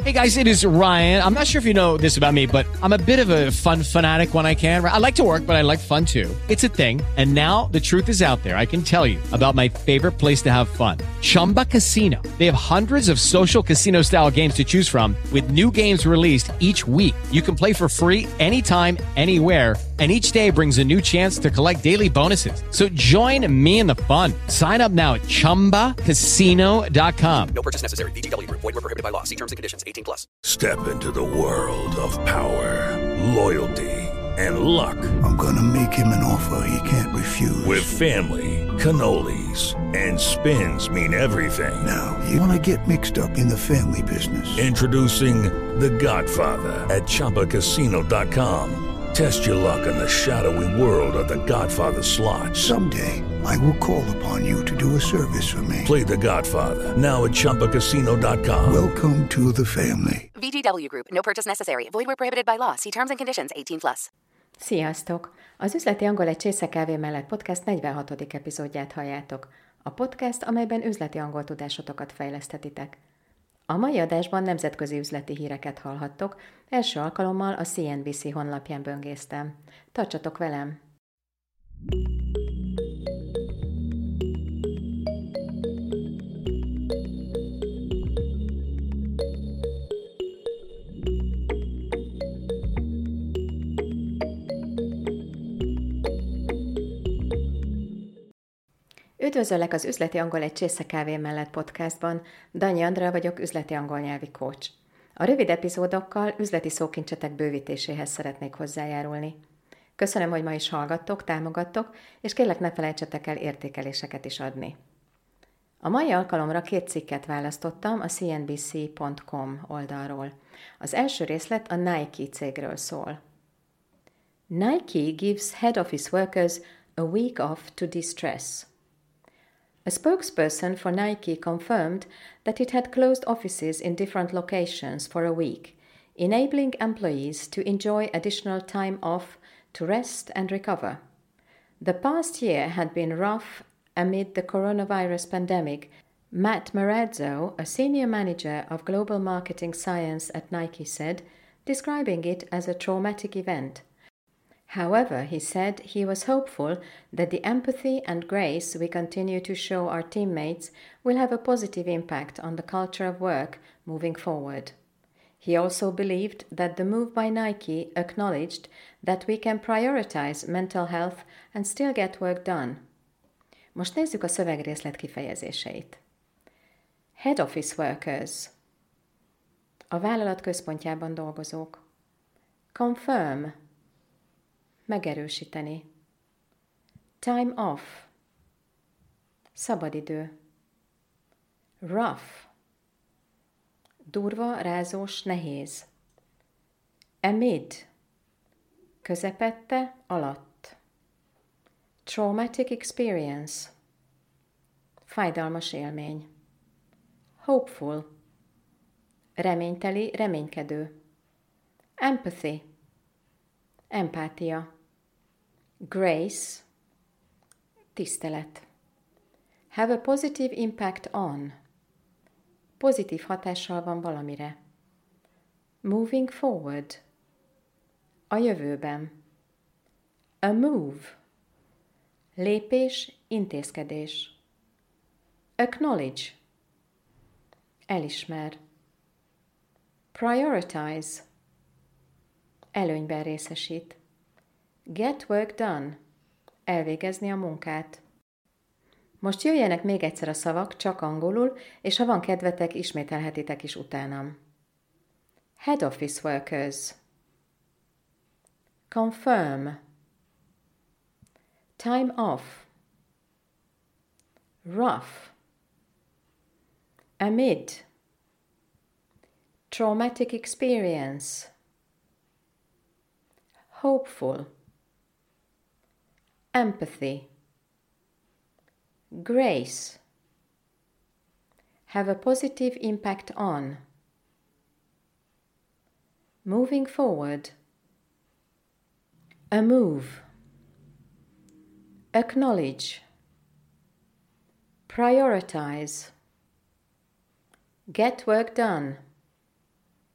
Hey guys, it is Ryan. I'm not sure if you know this about me, but I'm a bit of a fun fanatic when I can. I like to work, but I like fun too. It's a thing. And now the truth is out there. I can tell you about my favorite place to have fun. Chumba Casino. They have hundreds of social casino style games to choose from with new games released each week. You can play for free anytime, anywhere. And each day brings a new chance to collect daily bonuses. So join me in the fun. Sign up now at ChumbaCasino.com. No purchase necessary. VGW Group. Void where prohibited by law. See terms and conditions. 18+. Step into the world of power, loyalty, and luck. I'm gonna make him an offer he can't refuse. With family, cannolis, and spins mean everything. Now, you wanna get mixed up in the family business. Introducing The Godfather at ChumbaCasino.com. Test your luck in the shadowy world of The Godfather slot. Someday, I will call upon you to do a service for me. Play The Godfather now at ChumbaCasino.com. Welcome to the family. VGW Group. No purchase necessary. Void where prohibited by law. See terms and conditions. 18+. Sziasztok! Az Üzleti Angol egy csésze kávé mellett podcast 46. epizódját halljátok. A podcast, amelyben üzleti angol tudásotokat fejleszthetitek. A mai adásban nemzetközi üzleti híreket hallhattok, első alkalommal a CNBC honlapján böngésztem. Tartsatok velem! Üdvözöllek az Üzleti Angol egy csésze kávé mellett podcastban. Danyi Andrea vagyok, üzleti angol nyelvi coach. A rövid epizódokkal üzleti szókincsetek bővítéséhez szeretnék hozzájárulni. Köszönöm, hogy ma is hallgattok, támogattok, és kérlek ne felejtsetek el értékeléseket is adni. A mai alkalomra 2 cikket választottam a cnbc.com oldalról. Az első részlet a Nike cégről szól. Nike gives head office workers a week off to distress. A spokesperson for Nike confirmed that it had closed offices in different locations for a week, enabling employees to enjoy additional time off to rest and recover. The past year had been rough amid the coronavirus pandemic. Matt Marazzo, a senior manager of global marketing science at Nike, said, describing it as a traumatic event. However, he said he was hopeful that the empathy and grace we continue to show our teammates will have a positive impact on the culture of work moving forward. He also believed that the move by Nike acknowledged that we can prioritize mental health and still get work done. Most nézzük a szövegrészlet kifejezéseit. Head office workers. A vállalat központjában dolgozók. Confirm. Megerősíteni. Time off. Szabadidő. Rough. Durva, rázós, nehéz. Amid. Közepette, alatt. Traumatic experience. Fájdalmas élmény. Hopeful. Reményteli, reménykedő. Empathy. Empátia. Grace. Tisztelet. Have a positive impact on. Pozitív hatással van valamire. Moving forward. A jövőben. A move. Lépés, intézkedés. Acknowledge. Elismer. Prioritize. Előnyben részesít. Get work done. Elvégezni a munkát. Most jöjjenek még egyszer a szavak, csak angolul, és ha van kedvetek, ismételhetitek is utánam. Head office workers. Confirm. Time off. Rough. Amid. Traumatic experience. Hopeful. Empathy. Grace. Have a positive impact on. Moving forward. A move. Acknowledge. Prioritize. Get work done.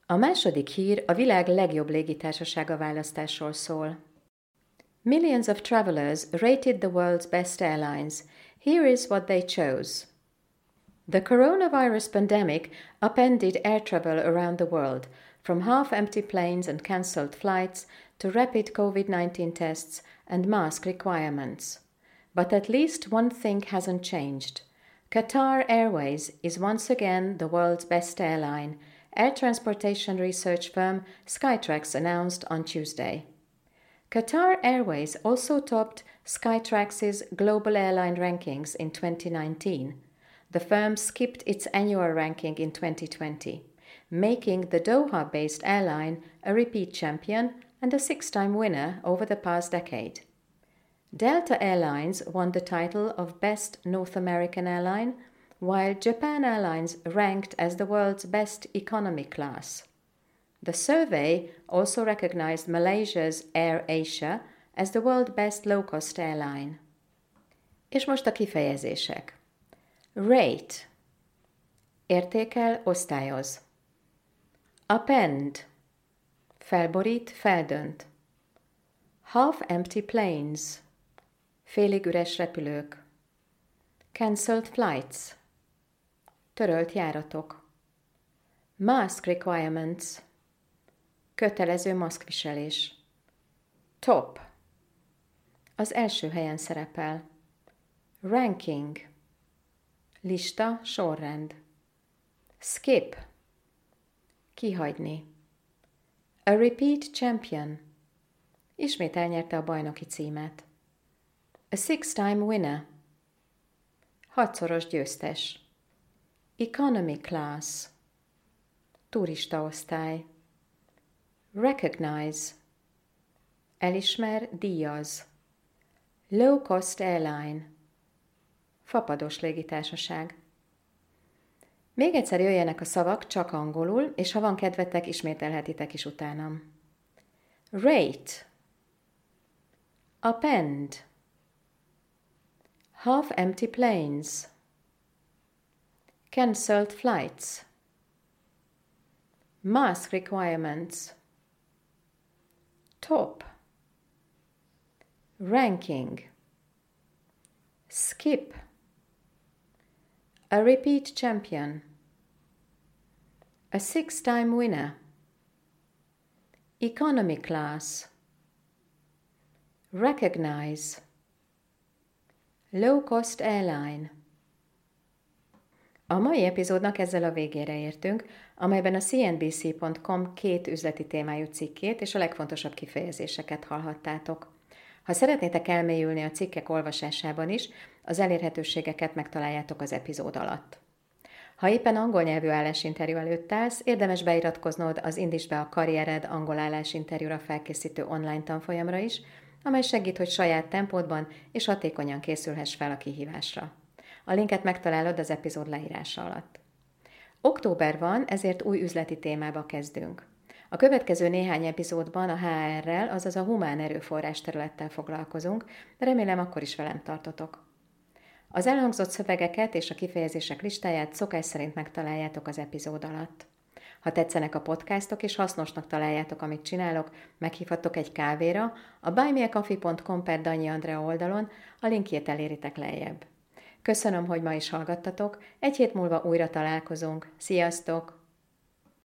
A második hír a világ legjobb légitársasága választásról szól. Millions of travelers rated the world's best airlines. Here is what they chose. The coronavirus pandemic upended air travel around the world, from half-empty planes and cancelled flights to rapid COVID-19 tests and mask requirements. But at least one thing hasn't changed. Qatar Airways is once again the world's best airline, air transportation research firm Skytrax announced on Tuesday. Qatar Airways also topped Skytrax's global airline rankings in 2019. The firm skipped its annual ranking in 2020, making the Doha-based airline a repeat champion and a six-time winner over the past decade. Delta Airlines won the title of Best North American Airline, while Japan Airlines ranked as the world's best economy class. The survey also recognized Malaysia's AirAsia as the world's best low-cost airline. És most a kifejezések. Rate. Értékel, osztályoz. Append. Felborít, feldönt. Half-empty planes. Félig üres repülők. Cancelled flights. Törölt járatok. Mask requirements. Kötelező maszkviselés. Top. Az első helyen szerepel. Ranking. Lista, sorrend. Skip. Kihagyni. A repeat champion. Ismét elnyerte a bajnoki címet. A six-time winner. Hatszoros győztes. Economy class. Turista osztály. Recognize. Elismer, díjaz. Low cost airline. Fapados légitársaság. Még egyszer jöjjenek a szavak csak angolul, és ha van kedvetek, ismételhetitek is utánam. Rate. Append. Half-empty planes. Cancelled flights. Mask requirements. Top. Ranking. Skip. A repeat champion. A six-time winner. Economy class. Recognize. Low-cost airline. A mai epizódnak ezzel a végére értünk, amelyben a CNBC.com 2 üzleti témájú cikkét és a legfontosabb kifejezéseket hallhattátok. Ha szeretnétek elmélyülni a cikkek olvasásában is, az elérhetőségeket megtaláljátok az epizód alatt. Ha éppen angol nyelvű állásinterjú előtt állsz, érdemes beiratkoznod az Indítsd be a karriered angol állásinterjúra felkészítő online tanfolyamra is, amely segít, hogy saját tempódban és hatékonyan készülhess fel a kihívásra. A linket megtalálod az epizód leírása alatt. Október van, ezért új üzleti témába kezdünk. A következő néhány epizódban a HR-rel, azaz a humán erőforrás területtel foglalkozunk, de remélem akkor is velem tartotok. Az elhangzott szövegeket és a kifejezések listáját szokás szerint megtaláljátok az epizód alatt. Ha tetszenek a podcastok és hasznosnak találjátok, amit csinálok, meghívhattok egy kávéra a buymeacoffee.com/Danyi Andrea oldalon, a linkjét eléritek lejjebb. Köszönöm, hogy ma is hallgattatok, egy hét múlva újra találkozunk. Sziasztok!